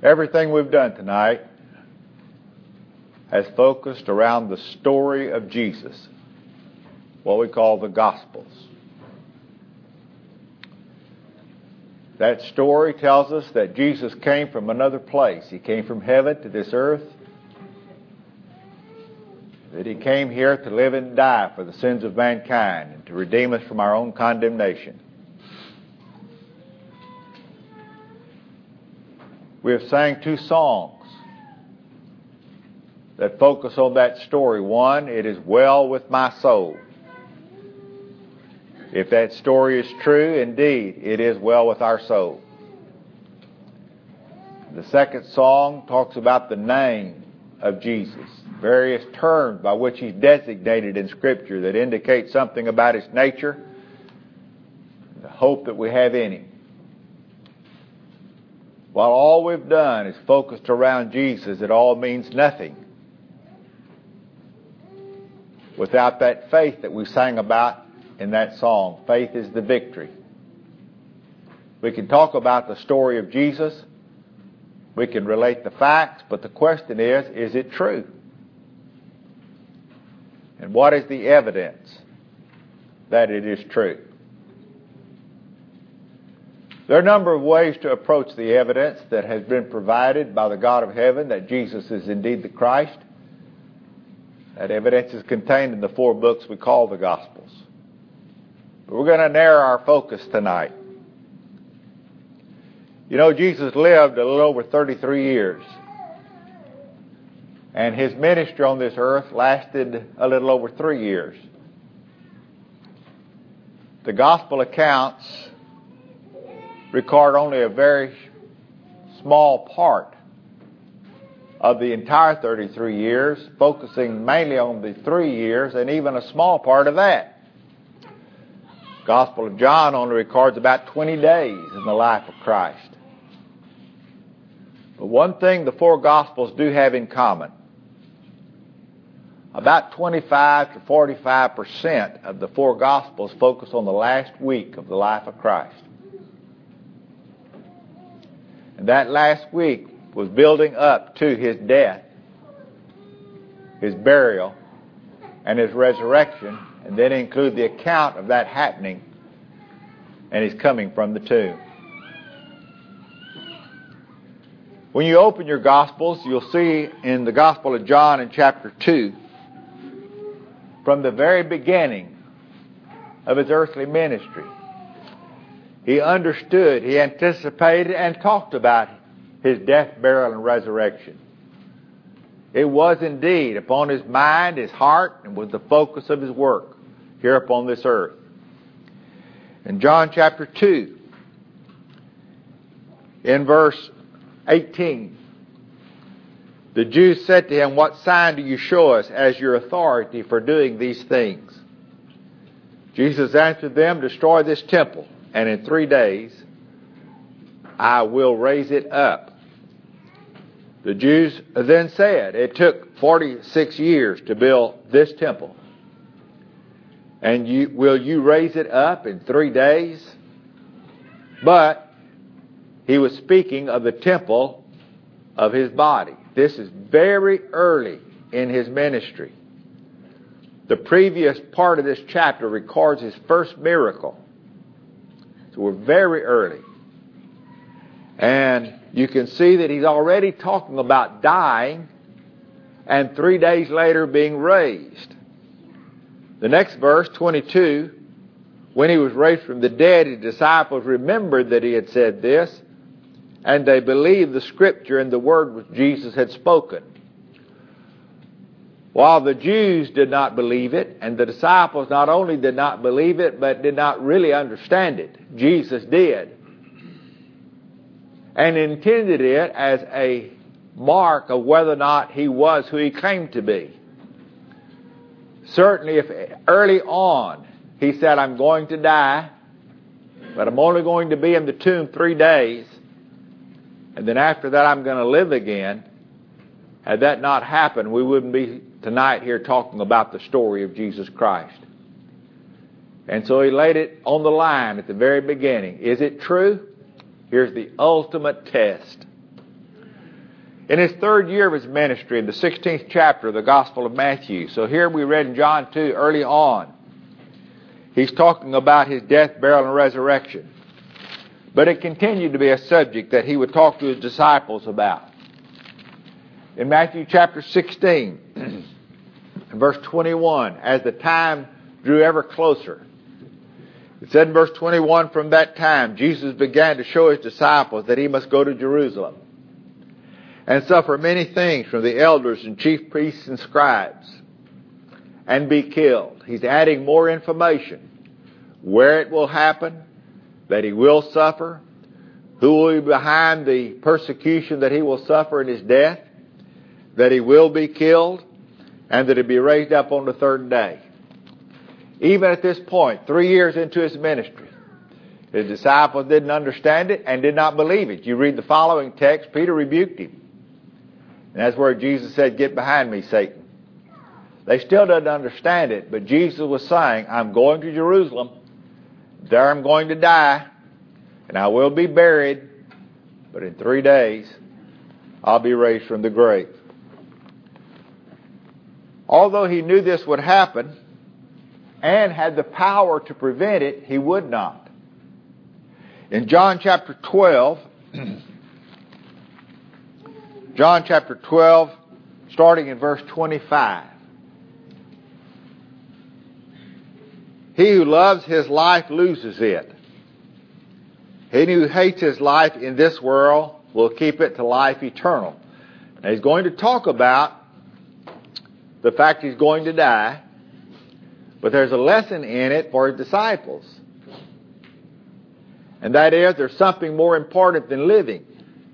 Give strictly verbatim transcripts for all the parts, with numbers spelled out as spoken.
Everything we've done tonight has focused around the story of Jesus, what we call the Gospels. That story tells us that Jesus came from another place. He came from heaven to this earth. That He came here to live and die for the sins of mankind and to redeem us from our own condemnation. We have sang two songs that focus on that story. One, "It is well with my soul." If that story is true, indeed, it is well with our soul. The second song talks about the name of Jesus, various terms by which He's designated in Scripture that indicate something about His nature, the hope that we have in Him. While all we've done is focused around Jesus, it all means nothing without that faith that we sang about in that song. Faith is the victory. We can talk about the story of Jesus. We can relate the facts, but the question is, is it true? And what is the evidence that it is true? There are a number of ways to approach the evidence that has been provided by the God of heaven that Jesus is indeed the Christ. That evidence is contained in the four books we call the Gospels. But we're going to narrow our focus tonight. You know, Jesus lived a little over thirty-three years. And His ministry on this earth lasted a little over three years. The Gospel accounts record only a very small part of the entire thirty-three years, focusing mainly on the three years and even a small part of that. The Gospel of John only records about twenty days in the life of Christ. But one thing the four Gospels do have in common: about twenty-five to forty-five percent of the four Gospels focus on the last week of the life of Christ. And that last week was building up to His death, His burial, and His resurrection, and then include the account of that happening and His coming from the tomb. When you open your Gospels, you'll see in the Gospel of John in chapter two, from the very beginning of His earthly ministry, He understood, He anticipated, and talked about His death, burial, and resurrection. It was indeed upon His mind, His heart, and was the focus of His work here upon this earth. In John chapter two, in verse eighteen, the Jews said to Him, "What sign do you show us as your authority for doing these things?" Jesus answered them, "Destroy this temple, and in three days I will raise it up." The Jews then said, "It took forty-six years to build this temple, and you, will you raise it up in three days?" But He was speaking of the temple of His body. This is very early in His ministry. The previous part of this chapter records His first miracle. So we're very early. And you can see that He's already talking about dying and three days later being raised. The next verse, twenty-two, when He was raised from the dead, His disciples remembered that He had said this, and they believed the Scripture and the word which Jesus had spoken. While the Jews did not believe it, and the disciples not only did not believe it, but did not really understand it, Jesus did, and intended it as a mark of whether or not He was who He claimed to be. Certainly, if early on He said, "I'm going to die, but I'm only going to be in the tomb three days, and then after that I'm going to live again," had that not happened, we wouldn't be tonight here talking about the story of Jesus Christ. And so He laid it on the line at the very beginning. Is it true? Here's the ultimate test. in his third year of his ministry, in the sixteenth chapter of the Gospel of Matthew. So here we read in John two early on. He's talking about his death, burial, and resurrection. But it continued to be a subject that he would talk to his disciples about. In Matthew chapter sixteen, verse twenty-one, as the time drew ever closer, it said in verse twenty-one, from that time Jesus began to show his disciples that he must go to Jerusalem and suffer many things from the elders and chief priests and scribes and be killed. He's adding more information. Where it will happen, that he will suffer, who will be behind the persecution that he will suffer in his death, that he will be killed, and that he'll be raised up on the third day. Even at this point, three years into his ministry, his disciples didn't understand it and did not believe it. You read the following text, Peter rebuked him. And that's where Jesus said, "Get behind me, Satan." They still didn't understand it, but Jesus was saying, I'm going to Jerusalem. There I'm going to die, and I will be buried, but in three days I'll be raised from the grave. Although he knew this would happen and had the power to prevent it, he would not. In John chapter twelve, John chapter twelve, starting in verse twenty-five. He who loves his life loses it. He who hates his life in this world will keep it to life eternal. Now he's going to talk about the fact he's going to die, but there's a lesson in it for his disciples. And that is, there's something more important than living.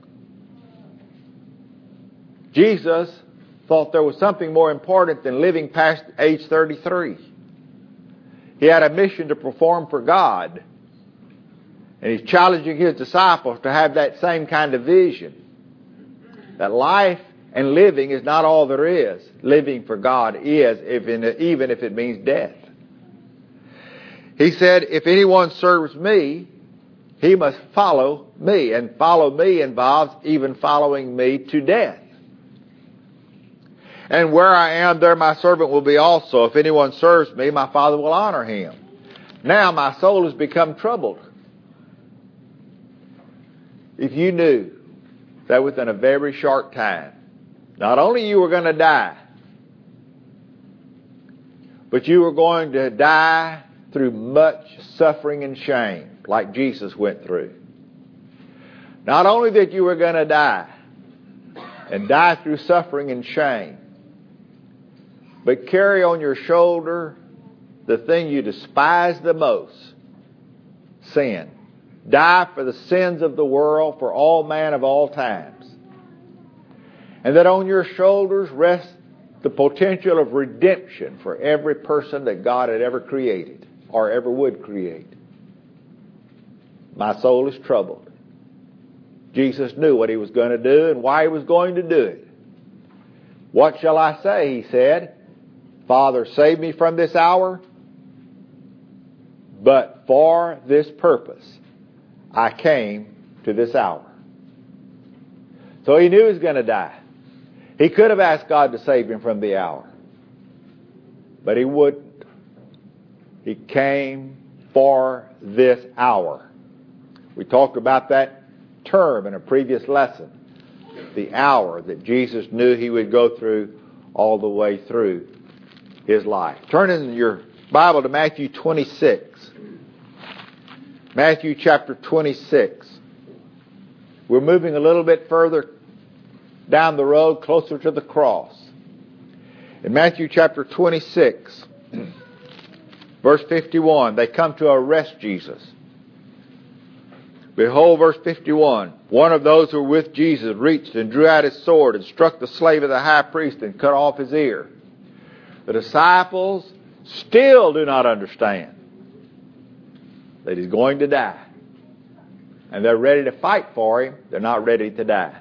Jesus thought there was something more important than living past age thirty-three. He had a mission to perform for God. And he's challenging his disciples to have that same kind of vision. That life and living is not all there is. Living for God is, if in, even if it means death. He said, if anyone serves me, he must follow me. And follow me involves even following me to death. And where I am, there my servant will be also. If anyone serves me, my Father will honor him. Now my soul has become troubled. If you knew that within a very short time, not only you were going to die, but you were going to die through much suffering and shame, like Jesus went through. Not only that you were going to die, and die through suffering and shame, but carry on your shoulder the thing you despise the most, sin. Die for the sins of the world, for all man of all times. And that on your shoulders rests the potential of redemption for every person that God had ever created or ever would create. My soul is troubled. Jesus knew what he was going to do and why he was going to do it. What shall I say, he said. Father, save me from this hour. But for this purpose, I came to this hour. So he knew he was going to die. He could have asked God to save him from the hour. But he wouldn't. He came for this hour. We talked about that term in a previous lesson. The hour that Jesus knew he would go through all the way through his life. Turn in your Bible to Matthew twenty-six. Matthew chapter twenty-six. We're moving a little bit further down the road, closer to the cross. In Matthew chapter twenty-six, verse fifty-one, they come to arrest Jesus. Behold, verse fifty-one, one of those who were with Jesus reached and drew out his sword and struck the slave of the high priest and cut off his ear. The disciples still do not understand that he's going to die. And they're ready to fight for him. They're not ready to die.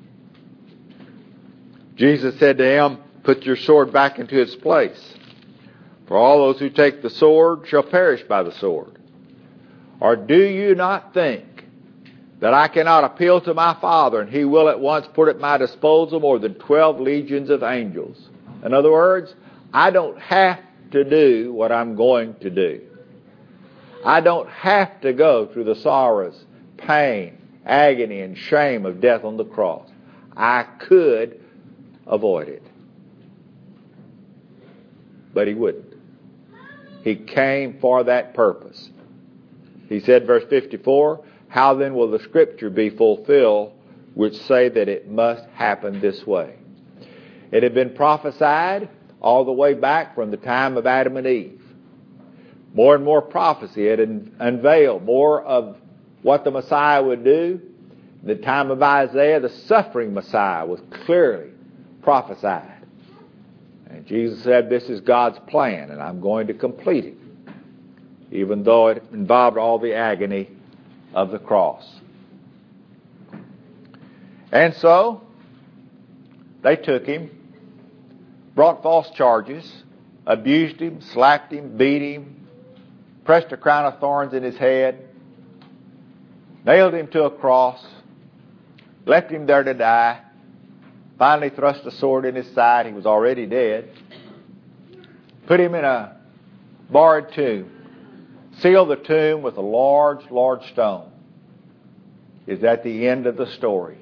Jesus said to him, put your sword back into its place. For all those who take the sword shall perish by the sword. Or do you not think that I cannot appeal to my Father, and He will at once put at my disposal more than twelve legions of angels. In other words, I don't have to do what I'm going to do. I don't have to go through the sorrows, pain, agony, and shame of death on the cross. I could avoid it. But He wouldn't. He came for that purpose. He said, verse fifty-four, how then will the Scripture be fulfilled which say that it must happen this way? It had been prophesied all the way back from the time of Adam and Eve. More and more prophecy had unveiled more of what the Messiah would do. In the time of Isaiah, the suffering Messiah was clearly prophesied. And Jesus said, this is God's plan, and I'm going to complete it, even though it involved all the agony of the cross. And so, they took Him, brought false charges, abused Him, slapped Him, beat Him, pressed a crown of thorns in His head, nailed Him to a cross, left Him there to die, finally thrust a sword in His side. He was already dead. Put Him in a barred tomb. Sealed the tomb with a large, large stone. Is that the end of the story?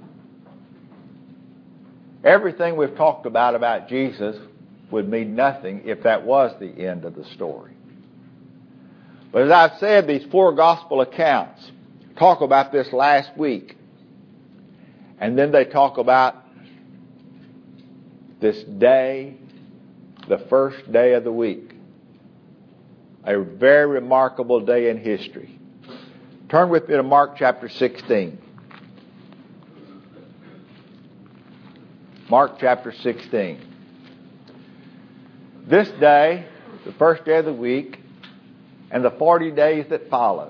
Everything we've talked about about Jesus would mean nothing if that was the end of the story. But as I've said, these four gospel accounts talk about this last week. And then they talk about this day, the first day of the week. A very remarkable day in history. Turn with me to Mark chapter sixteen. Mark chapter sixteen. This day, the first day of the week, and the forty days that followed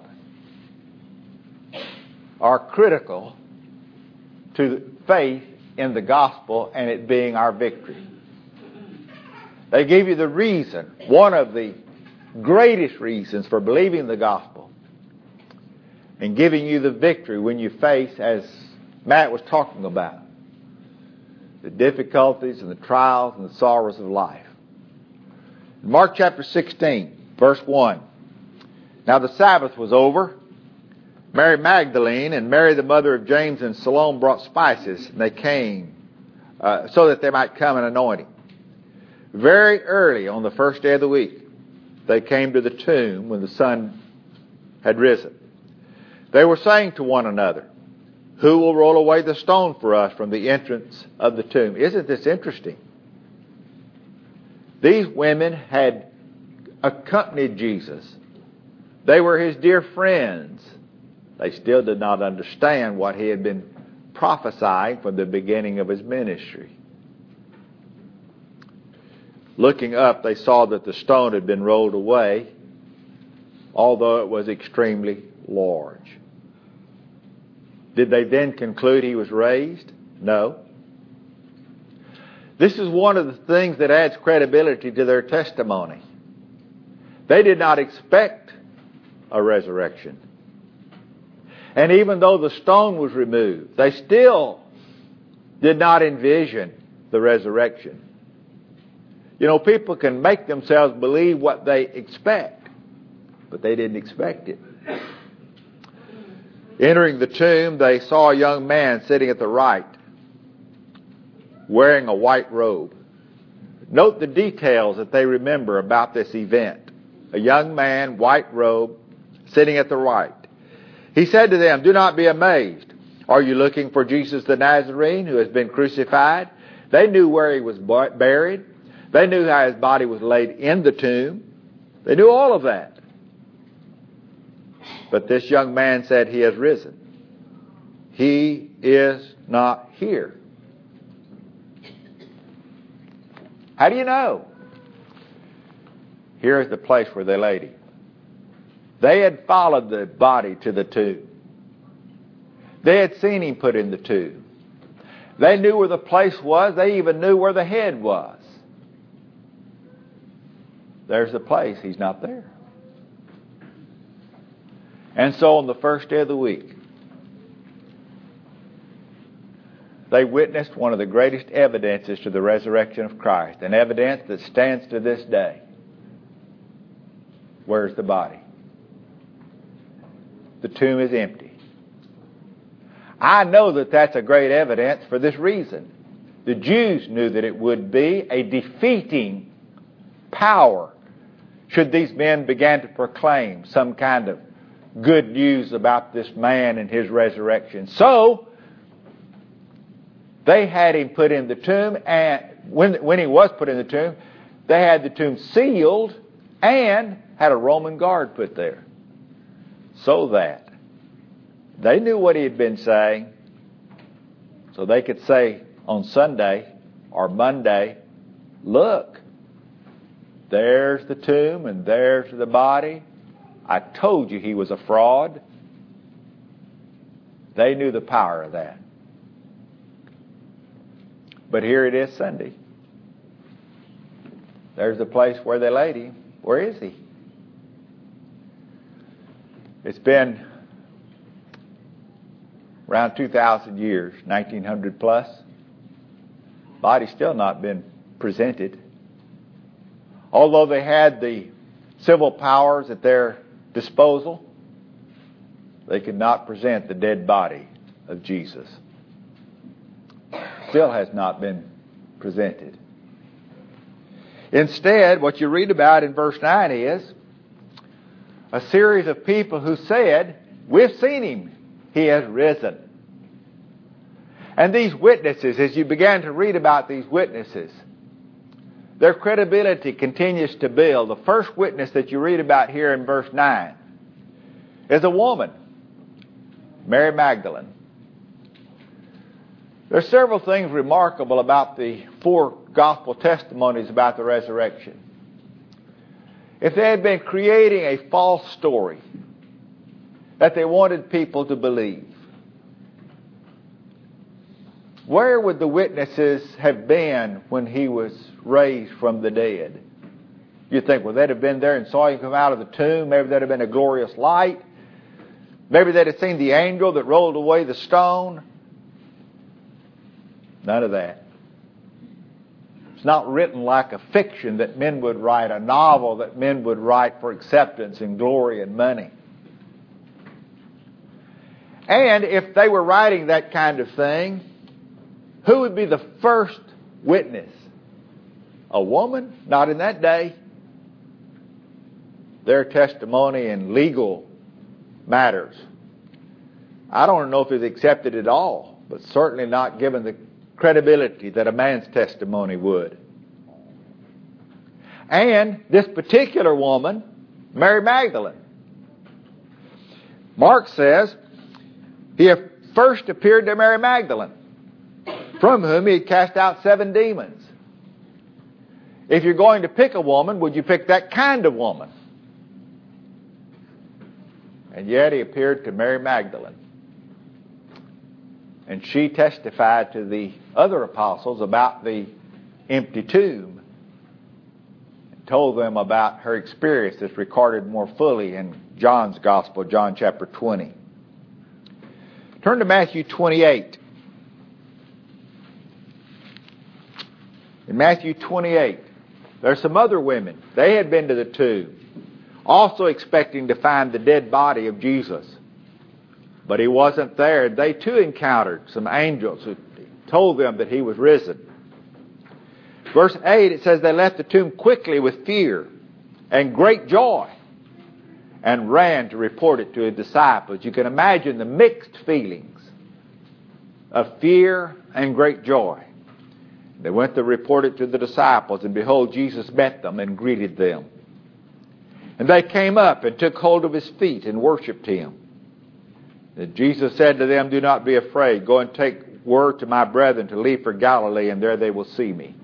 are critical to faith in the gospel and it being our victory. They give you the reason, one of the greatest reasons for believing the gospel and giving you the victory when you face, as Matt was talking about, the difficulties and the trials and the sorrows of life. In Mark chapter sixteen, verse one. Now the Sabbath was over. Mary Magdalene and Mary the mother of James and Salome brought spices, and they came uh, so that they might come and anoint Him. Very early on the first day of the week, they came to the tomb when the sun had risen. They were saying to one another, who will roll away the stone for us from the entrance of the tomb? Isn't this interesting? These women had accompanied Jesus. They were His dear friends. They still did not understand what He had been prophesying from the beginning of His ministry. Looking up, they saw that the stone had been rolled away, although it was extremely large. Did they then conclude He was raised? No. This is one of the things that adds credibility to their testimony. They did not expect a resurrection. And even though the stone was removed, they still did not envision the resurrection. You know, people can make themselves believe what they expect, but they didn't expect it. Entering the tomb, they saw a young man sitting at the right, wearing a white robe. Note the details that they remember about this event. A young man, white robe, sitting at the right. He said to them, do not be amazed. Are you looking for Jesus the Nazarene who has been crucified? They knew where He was buried. They knew how His body was laid in the tomb. They knew all of that. But this young man said, He has risen. He is not here. How do you know? Here is the place where they laid Him. They had followed the body to the tomb. They had seen Him put in the tomb. They knew where the place was. They even knew where the head was. There's the place. He's not there. And so on the first day of the week, They witnessed one of the greatest evidences to the resurrection of Christ, an evidence that stands to this day. Where's the body? The tomb is empty. I know that that's a great evidence for this reason. The Jews knew that it would be a defeating power should these men begin to proclaim some kind of good news about this man and his resurrection. So, they had him put in the tomb, and when, when he was put in the tomb, they had the tomb sealed and had a Roman guard put there. So that they knew what he had been saying, so they could say on Sunday or Monday, look, there's the tomb and there's the body. I told you he was a fraud. They knew the power of that. But here it is Sunday. There's the place where they laid him. Where is he? It's been around two thousand years, nineteen hundred plus. Body's still not been presented. Although they had the civil powers at their disposal, they could not present the dead body of Jesus. Still has not been presented. Instead, what you read about in verse nine is a series of people who said, we've seen him. He has risen. And these witnesses, as you began to read about these witnesses, their credibility continues to build. The first witness that you read about here in verse nine is a woman, Mary Magdalene. There are several things remarkable about the four gospel testimonies about the resurrection. If they had been creating a false story that they wanted people to believe, where would the witnesses have been when he was raised from the dead? You think, well, they'd have been there and saw him come out of the tomb. Maybe there'd have been a glorious light. Maybe they'd have seen the angel that rolled away the stone. None of that. It's not written like a fiction that men would write, a novel that men would write for acceptance and glory and money. And if they were writing that kind of thing, who would be the first witness? A woman? Not in that day. Their testimony in legal matters, I don't know if it's accepted at all, but certainly not given the credibility that a man's testimony would. And this particular woman, Mary Magdalene, Mark says, he first appeared to Mary Magdalene, from whom he had cast out seven demons. If you're going to pick a woman, would you pick that kind of woman? And yet he appeared to Mary Magdalene. And she testified to the other apostles about the empty tomb and told them about her experience that's recorded more fully in John's Gospel, John chapter twenty. Turn to Matthew twenty-eight. In Matthew twenty-eight, there's some other women. They had been to the tomb, also expecting to find the dead body of Jesus. But he wasn't there. They too encountered some angels who told them that he was risen. Verse eight, it says, they left the tomb quickly with fear and great joy and ran to report it to his disciples. You can imagine the mixed feelings of fear and great joy. They went to report it to the disciples, and behold, Jesus met them and greeted them. And they came up and took hold of his feet and worshipped him. And Jesus said to them, do not be afraid. Go and take word to my brethren to leave for Galilee, and there they will see me.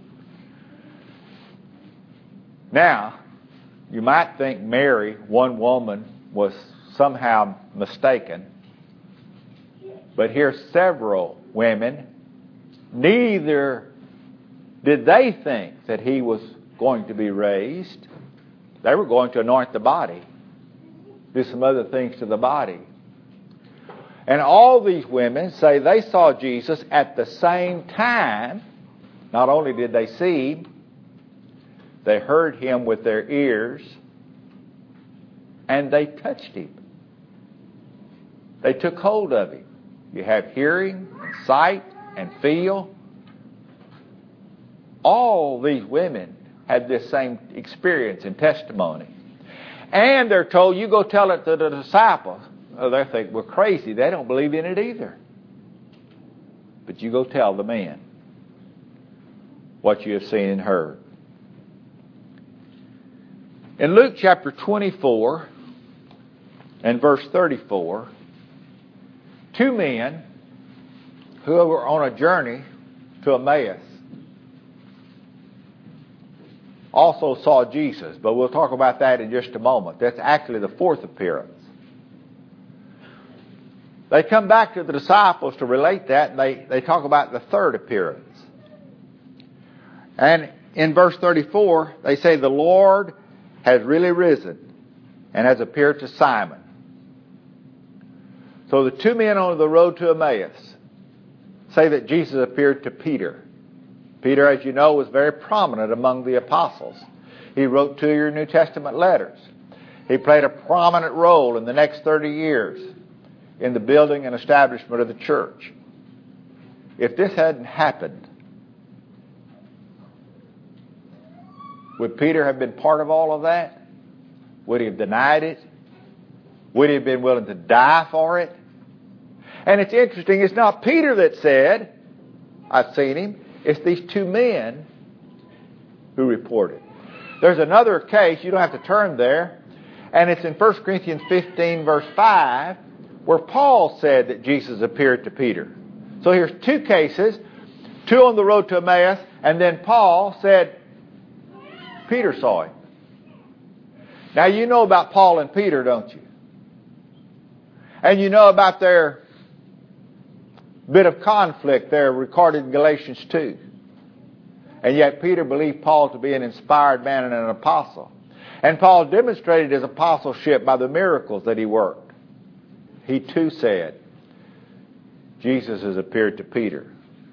Now, you might think Mary, one woman, was somehow mistaken. But here's several women. Neither did they think that he was going to be raised. They were going to anoint the body, do some other things to the body. And all these women say they saw Jesus at the same time. Not only did they see him, they heard him with their ears, and they touched him. They took hold of him. You have hearing, and sight, and feel. All these women had this same experience and testimony. And they're told, you go tell it to the disciples. Oh, they think we're crazy. They don't believe in it either. But you go tell the men what you have seen and heard. In Luke chapter twenty-four and verse thirty-four, two men who were on a journey to Emmaus also saw Jesus, but we'll talk about that in just a moment. That's actually the fourth appearance. They come back to the disciples to relate that, and they, they talk about the third appearance. And in verse thirty-four, they say, the Lord has really risen and has appeared to Simon. So the two men on the road to Emmaus say that Jesus appeared to Peter. Peter, as you know, was very prominent among the apostles. He wrote two of your New Testament letters. He played a prominent role in the next thirty years in the building and establishment of the church. If this hadn't happened, would Peter have been part of all of that? Would he have denied it? Would he have been willing to die for it? And it's interesting, it's not Peter that said, I've seen him. It's these two men who reported. There's another case, you don't have to turn there, and it's in First Corinthians fifteen, verse five, where Paul said that Jesus appeared to Peter. So here's two cases, two on the road to Emmaus, and then Paul said Peter saw him. Now you know about Paul and Peter, don't you? And you know about their bit of conflict there recorded in Galatians two. And yet Peter believed Paul to be an inspired man and an apostle. And Paul demonstrated his apostleship by the miracles that he worked. He too said, Jesus has appeared to Peter.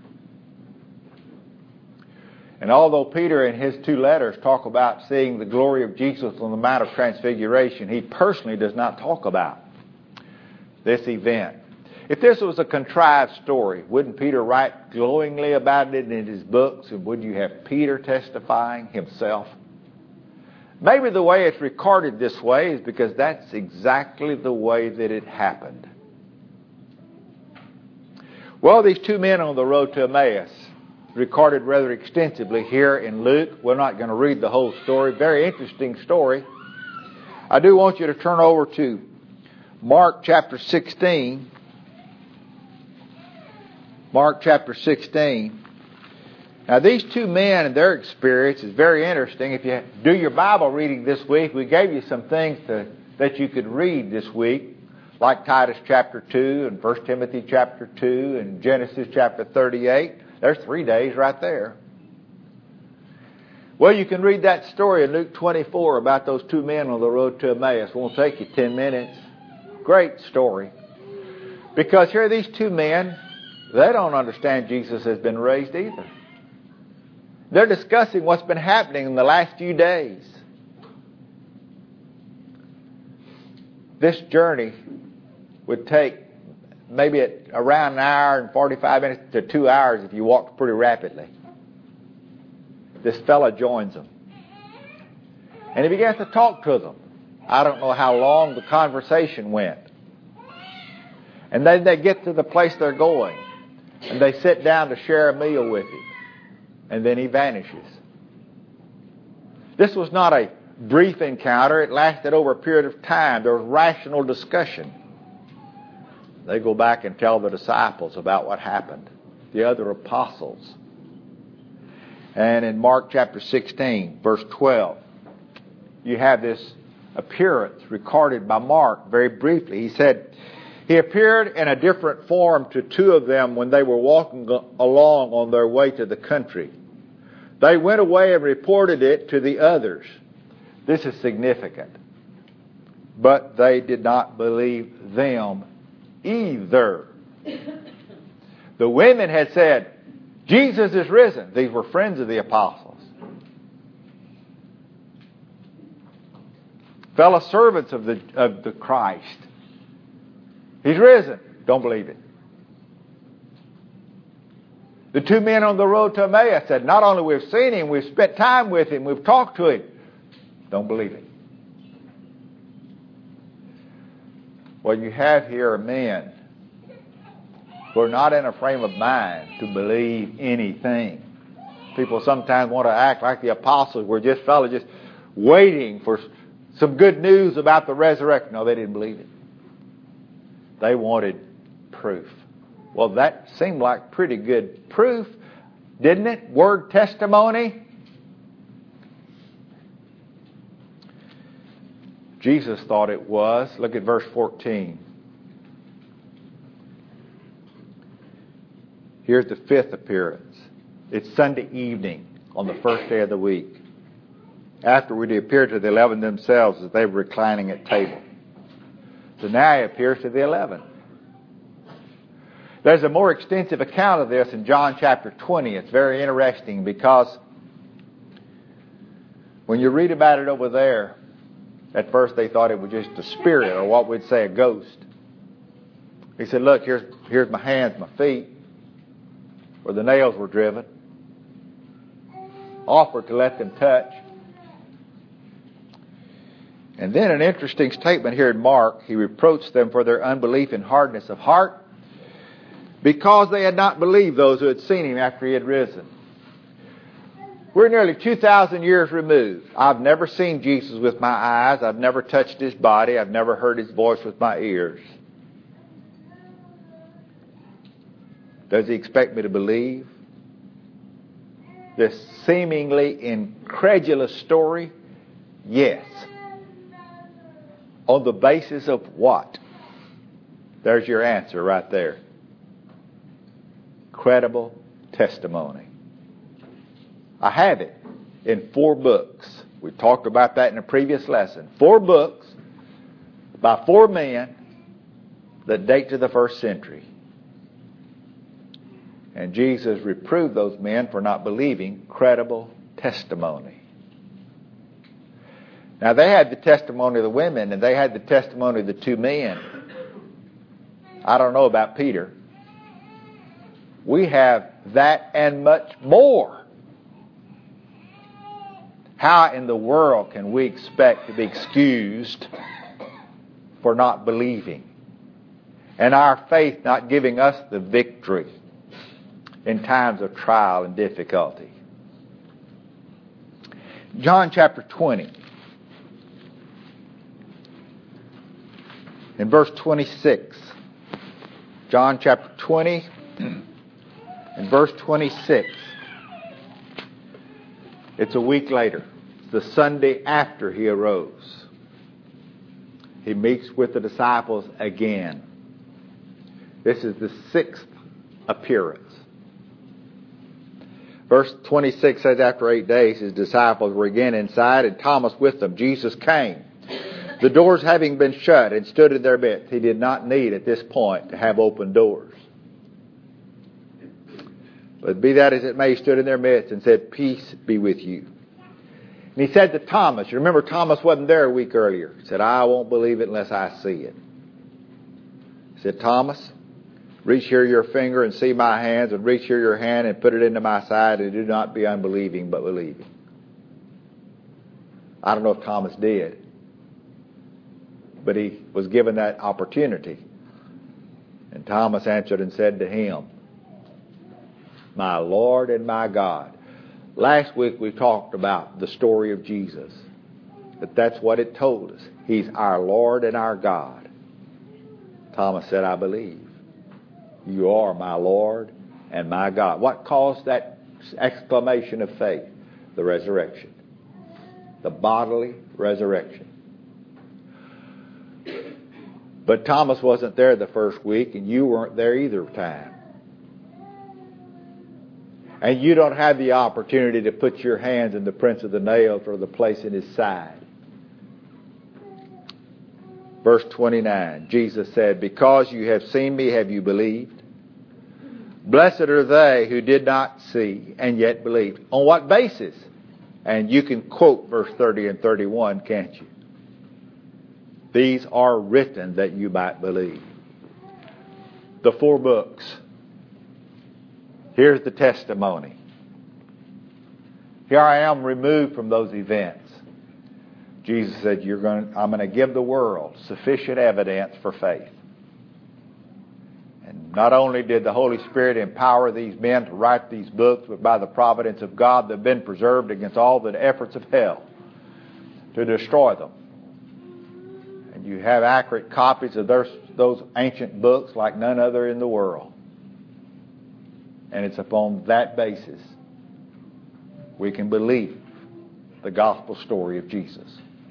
And although Peter in his two letters talk about seeing the glory of Jesus on the Mount of Transfiguration, he personally does not talk about this event. If this was a contrived story, wouldn't Peter write glowingly about it in his books? And would you have Peter testifying himself? Maybe the way it's recorded this way is because that's exactly the way that it happened. Well, these two men on the road to Emmaus, recorded rather extensively here in Luke. We're not going to read the whole story. Very interesting story. I do want you to turn over to Mark chapter sixteen. Mark chapter sixteen. Now these two men and their experience is very interesting. If you do your Bible reading this week, we gave you some things to, that you could read this week, like Titus chapter two and First Timothy chapter two and Genesis chapter thirty-eight. There's three days right there. Well, you can read that story in Luke twenty-four about those two men on the road to Emmaus. It won't take you ten minutes. Great story. Because here are these two men, they don't understand Jesus has been raised either. They're discussing what's been happening in the last few days. This journey would take maybe at around an hour and forty-five minutes to two hours if you walked pretty rapidly. This fella joins them. And he begins to talk to them. I don't know how long the conversation went. And then they get to the place they're going. And they sit down to share a meal with him. And then he vanishes. This was not a brief encounter. It lasted over a period of time. There was rational discussion. They go back and tell the disciples about what happened. The other apostles. And in Mark chapter sixteen, verse twelve, you have this appearance recorded by Mark very briefly. He said, he appeared in a different form to two of them when they were walking along on their way to the country. They went away and reported it to the others. This is significant. But they did not believe them either. The women had said, Jesus is risen. These were friends of the apostles. Fellow servants of the, of the Christ. He's risen. Don't believe it. The two men on the road to Emmaus said, not only we've seen him, we've spent time with him, we've talked to him. Don't believe it. What you have here are men who are not in a frame of mind to believe anything. People sometimes want to act like the apostles were just fellows just waiting for some good news about the resurrection. No, they didn't believe it. They wanted proof. Well, that seemed like pretty good proof, didn't it? Word testimony. Jesus thought it was. Look at verse fourteen. Here's the fifth appearance. It's Sunday evening on the first day of the week. Afterward, he appeared to the eleven themselves as they were reclining at table. So now he appears to the eleven. There's a more extensive account of this in John chapter twenty. It's very interesting because when you read about it over there, at first they thought it was just a spirit, or what we'd say a ghost. He said, look, here's, here's my hands, my feet, where the nails were driven. Offered to let them touch. And then an interesting statement here in Mark. He reproached them for their unbelief and hardness of heart, because they had not believed those who had seen him after he had risen. We're nearly two thousand years removed. I've never seen Jesus with my eyes. I've never touched his body. I've never heard his voice with my ears. Does he expect me to believe this seemingly incredulous story? Yes. On the basis of what? There's your answer right there. Credible testimony. I have it in four books. We talked about that in a previous lesson. Four books by four men that date to the first century. And Jesus reproved those men for not believing credible testimony. Now they had the testimony of the women, and they had the testimony of the two men. I don't know about Peter. We have that and much more. How in the world can we expect to be excused for not believing, and our faith not giving us the victory in times of trial and difficulty? John chapter twenty. In verse twenty-six. John chapter twenty. In verse twenty-six. It's a week later. It's the Sunday after he arose. He meets with the disciples again. This is the sixth appearance. Verse twenty-six says, after eight days his disciples were again inside, and Thomas with them. Jesus came, the doors having been shut, and stood in their midst. He did not need at this point to have open doors. But be that as it may, he stood in their midst and said, peace be with you. And he said to Thomas, you remember Thomas wasn't there a week earlier. He said, I won't believe it unless I see it. He said, Thomas, reach here your finger and see my hands, and reach here your hand and put it into my side, and do not be unbelieving but believing. I don't know if Thomas did, but he was given that opportunity. And Thomas answered and said to him, my Lord and my God. Last week we talked about the story of Jesus. But that's what it told us. He's our Lord and our God. Thomas said, I believe. You are my Lord and my God. What caused that exclamation of faith? The resurrection. The bodily resurrection. But Thomas wasn't there the first week, and you weren't there either time. And you don't have the opportunity to put your hands in the prints of the nails or the place in his side. Verse twenty-nine, Jesus said, because you have seen me, have you believed? Blessed are they who did not see and yet believed. On what basis? And you can quote verse thirty and thirty-one, can't you? These are written that you might believe. The four books. Here's the testimony. Here I am removed from those events. Jesus said, You're going, I'm going to give the world sufficient evidence for faith. And not only did the Holy Spirit empower these men to write these books, but by the providence of God, they've been preserved against all the efforts of hell to destroy them. And you have accurate copies of those, those ancient books like none other in the world. And it's upon that basis we can believe the gospel story of Jesus.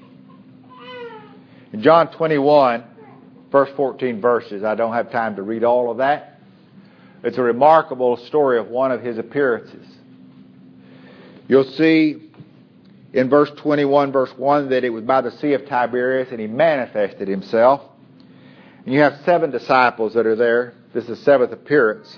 In John twenty-one, first fourteen verses, I don't have time to read all of that. It's a remarkable story of one of his appearances. You'll see in verse twenty-one, verse one, that it was by the Sea of Tiberias and he manifested himself. And you have seven disciples that are there. This is the seventh appearance.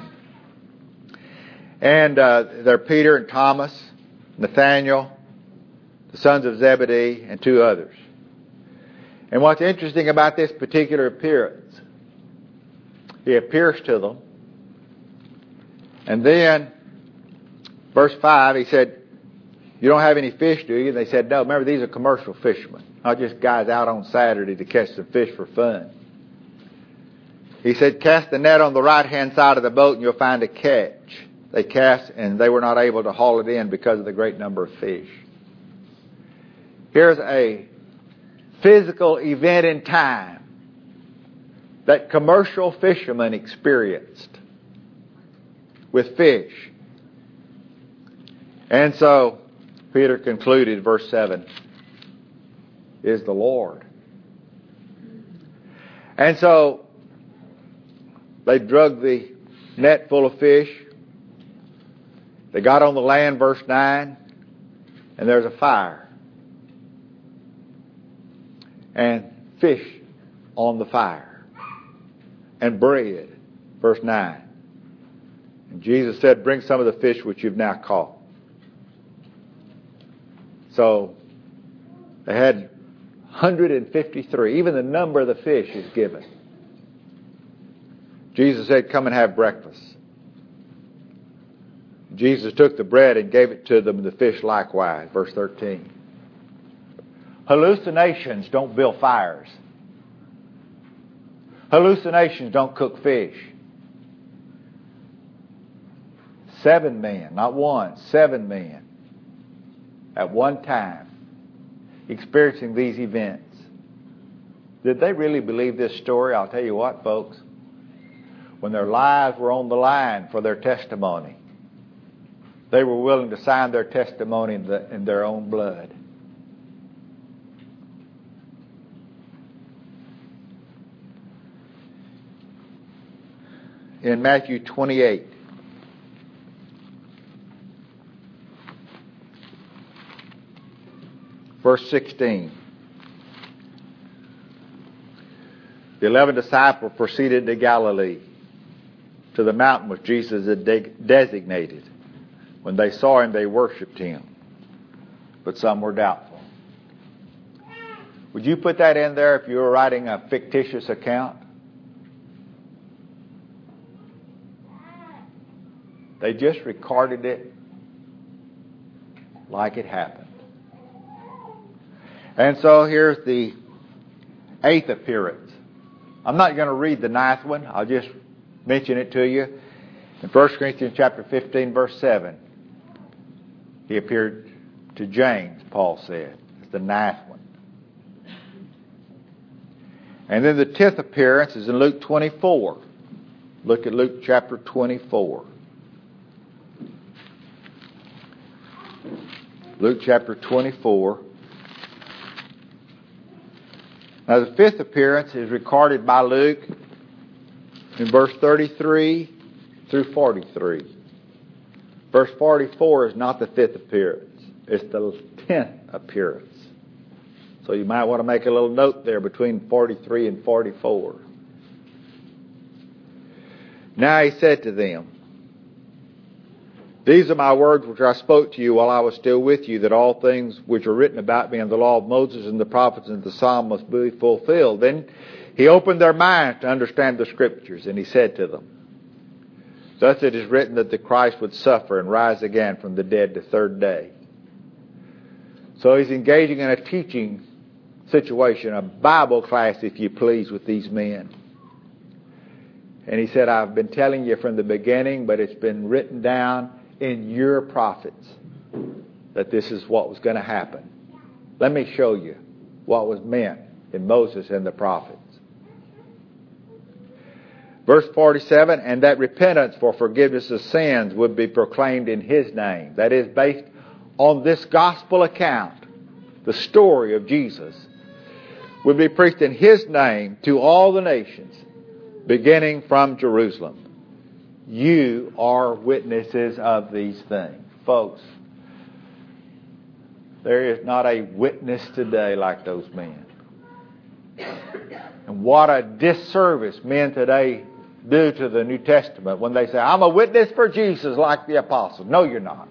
And uh, they're Peter and Thomas, Nathaniel, the sons of Zebedee, and two others. And what's interesting about this particular appearance, he appears to them. And then, verse five, he said, you don't have any fish, do you? And they said, no. Remember, these are commercial fishermen, not just guys out on Saturday to catch some fish for fun. He said, cast the net on the right-hand side of the boat and you'll find a catch. They cast and they were not able to haul it in because of the great number of fish. Here's a physical event in time that commercial fishermen experienced with fish. And so Peter concluded, verse seven, is the Lord. And so they drug the net full of fish. They got on the land, verse nine, and there's a fire. And fish on the fire. And bread, verse nine. And Jesus said, bring some of the fish which you've now caught. So they had one hundred fifty-three. Even the number of the fish is given. Jesus said, come and have breakfast. Jesus took the bread and gave it to them, the fish likewise. Verse thirteen. Hallucinations don't build fires. Hallucinations don't cook fish. Seven men, not one, seven men at one time experiencing these events. Did they really believe this story? I'll tell you what, folks. When their lives were on the line for their testimony, they were willing to sign their testimony in, the, in their own blood. In Matthew twenty-eight, verse sixteen, the eleven disciples proceeded to Galilee, to the mountain which Jesus had de- designated. When they saw him, they worshipped him, but some were doubtful. Would you put that in there if you were writing a fictitious account? They just recorded it like it happened. And so here's the eighth appearance. I'm not going to read the ninth one. I'll just mention it to you. In First Corinthians chapter fifteen, verse seven, he appeared to James, Paul said. It's the ninth one. And then the tenth appearance is in Luke twenty-four. Look at Luke chapter twenty-four. Luke chapter twenty-four. Now the fifth appearance is recorded by Luke in verse thirty-three through forty-three. Verse forty-four is not the fifth appearance. It's the tenth appearance. So you might want to make a little note there between forty-three and forty-four. Now he said to them, these are my words which I spoke to you while I was still with you, that all things which are written about me in the law of Moses and the prophets and the Psalm must be fulfilled. Then he opened their minds to understand the Scriptures, and he said to them, thus it is written that the Christ would suffer and rise again from the dead the third day. So he's engaging in a teaching situation, a Bible class, if you please, with these men. And he said, I've been telling you from the beginning, but it's been written down in your prophets that this is what was going to happen. Let me show you what was meant in Moses and the prophets. Verse forty-seven, and that repentance for forgiveness of sins would be proclaimed in his name. That is, based on this gospel account, the story of Jesus, would be preached in his name to all the nations, beginning from Jerusalem. You are witnesses of these things. Folks, there is not a witness today like those men. And what a disservice men today do to the New Testament when they say, I'm a witness for Jesus like the apostles. No, you're not.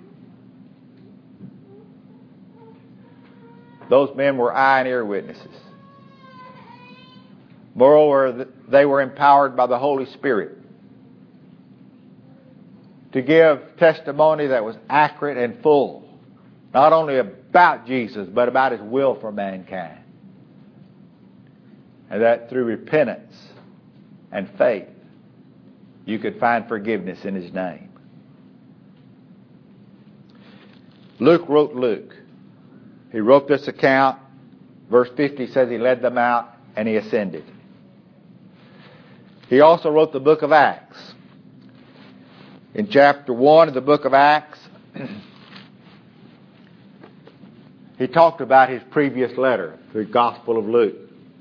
Those men were eye and ear witnesses. Moreover, they were empowered by the Holy Spirit to give testimony that was accurate and full, not only about Jesus, but about his will for mankind. And that through repentance and faith, you could find forgiveness in his name. Luke wrote Luke. He wrote this account. Verse fifty says he led them out and he ascended. He also wrote the book of Acts. In chapter one of the book of Acts, he talked about his previous letter, the Gospel of Luke.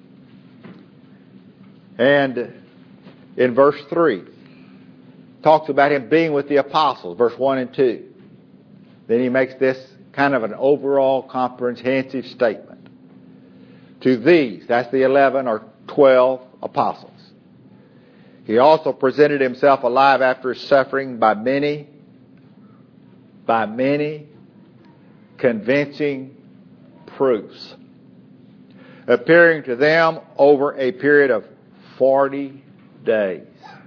And in verse three, talks about him being with the apostles, verse one and two. Then he makes this kind of an overall comprehensive statement. To these, that's the eleven or twelve apostles. He also presented himself alive after his suffering by many, by many convincing proofs, appearing to them over a period of forty days.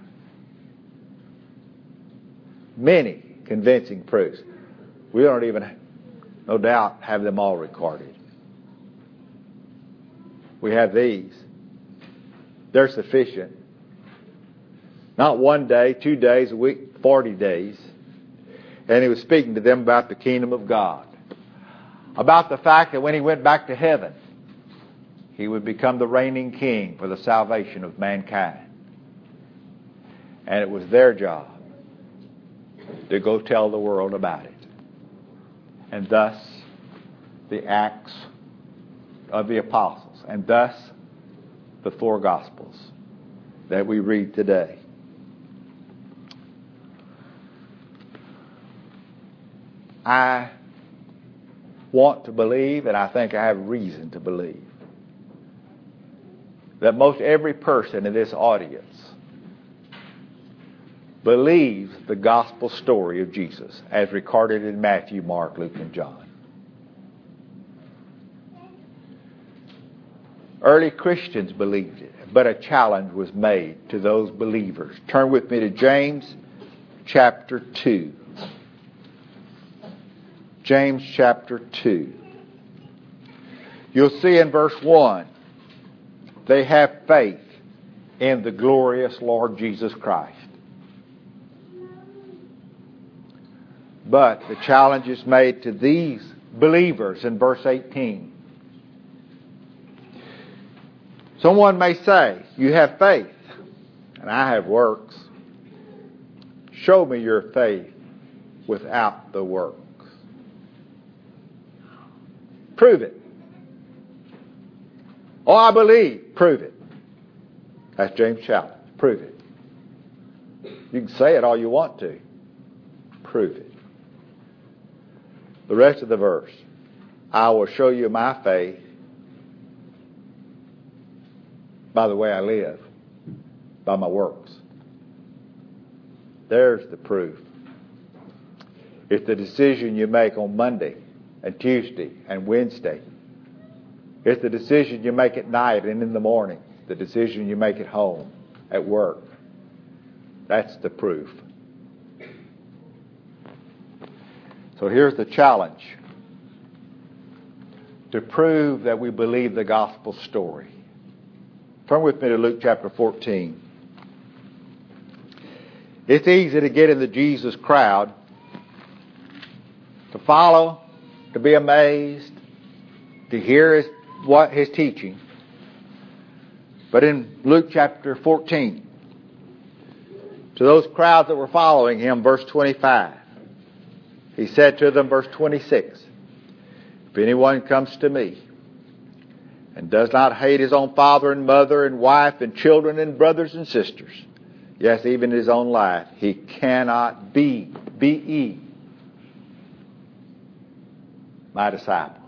Many convincing proofs. We don't even, no doubt, have them all recorded. We have these. They're sufficient. Not one day, two days, a week, forty days. And he was speaking to them about the kingdom of God. About the fact that when he went back to heaven, he would become the reigning king for the salvation of mankind. And it was their job to go tell the world about it. And thus, the Acts of the Apostles. And thus, the four Gospels that we read today. I want to believe, and I think I have reason to believe, that most every person in this audience believes the gospel story of Jesus as recorded in Matthew, Mark, Luke, and John. Early Christians believed it, but a challenge was made to those believers. Turn with me to James chapter two. James chapter two. You'll see in verse one, they have faith in the glorious Lord Jesus Christ. But the challenge is made to these believers in verse eighteen. Someone may say, you have faith, and I have works. Show me your faith without the works. Prove it. Oh, I believe. Prove it. That's James' challenge. Prove it. You can say it all you want to. Prove it. The rest of the verse. I will show you my faith by the way I live, by my works. There's the proof. It's the decision you make on Monday and Tuesday and Wednesday. It's the decision you make at night and in the morning. The decision you make at home, at work. That's the proof. So here's the challenge. To prove that we believe the gospel story. Turn with me to Luke chapter fourteen. It's easy to get in the Jesus crowd, to follow, to be amazed, to hear his, what his teaching. But in Luke chapter fourteen, to those crowds that were following him, verse twenty-five, he said to them, verse twenty-six, if anyone comes to me and does not hate his own father and mother and wife and children and brothers and sisters, yes, even his own life, he cannot be, be my disciple.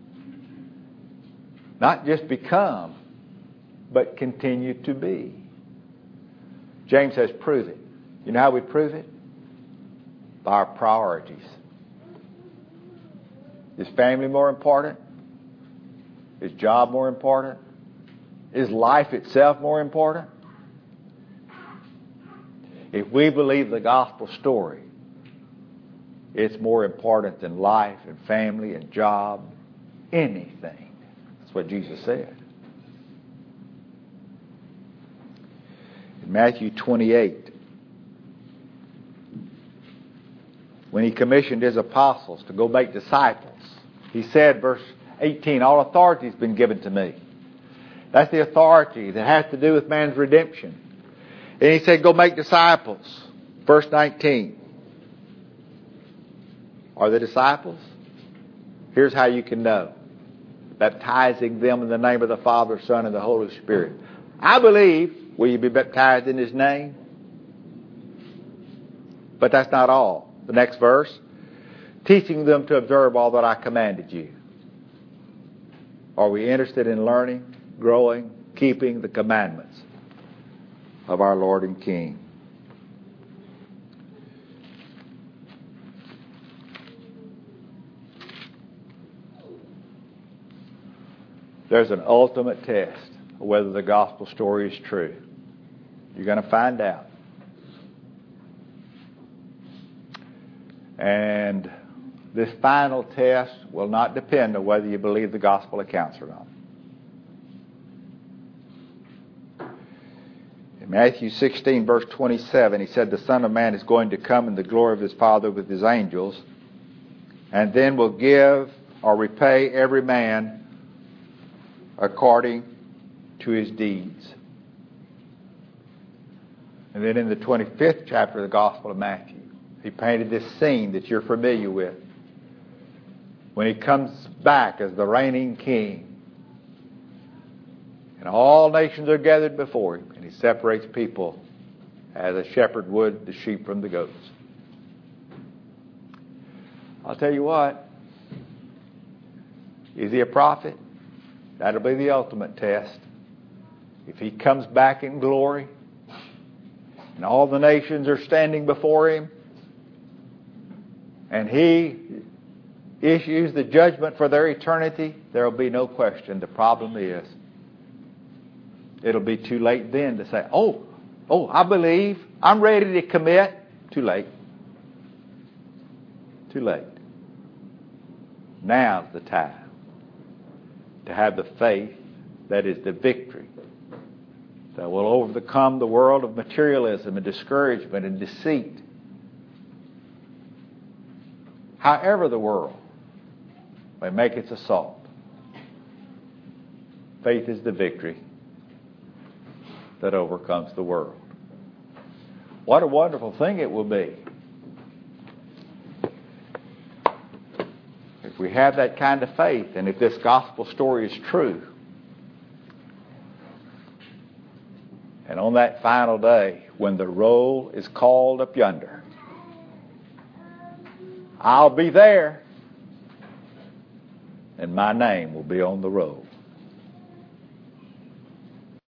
Not just become, but continue to be. James says, prove it. You know how we prove it? By our priorities. Is family more important? Is job more important? Is life itself more important? If we believe the gospel story, it's more important than life and family and job, anything. That's what Jesus said. In Matthew twenty-eight, when he commissioned his apostles to go make disciples, he said, verse eighteen, all authority has been given to me. That's the authority that has to do with man's redemption. And he said, go make disciples. Verse nineteen. Are they disciples? Here's how you can know. Baptizing them in the name of the Father, Son, and the Holy Spirit. I believe. Will you be baptized in his name? But that's not all. The next verse. Teaching them to observe all that I commanded you. Are we interested in learning, growing, keeping the commandments of our Lord and King? There's an ultimate test of whether the gospel story is true. You're going to find out. And this final test will not depend on whether you believe the gospel accounts or not. In Matthew sixteen, verse twenty-seven, he said, the Son of Man is going to come in the glory of his Father with his angels, and then will give or repay every man according to his deeds. And then in the twenty-fifth chapter of the Gospel of Matthew, he painted this scene that you're familiar with. When he comes back as the reigning king, and all nations are gathered before him, and he separates people as a shepherd would the sheep from the goats. I'll tell you what, is he a prophet? That'll be the ultimate test. If he comes back in glory, and all the nations are standing before him, and he issues the judgment for their eternity, there will be no question. The problem is, it'll be too late then to say, oh, oh, I believe, I'm ready to commit. Too late. Too late. Now's the time to have the faith that is the victory that will overcome the world of materialism and discouragement and deceit. However the world may make its assault, faith is the victory that overcomes the world. What a wonderful thing it will be if we have that kind of faith, and if this gospel story is true. And on that final day, when the roll is called up yonder, I'll be there, and my name will be on the roll.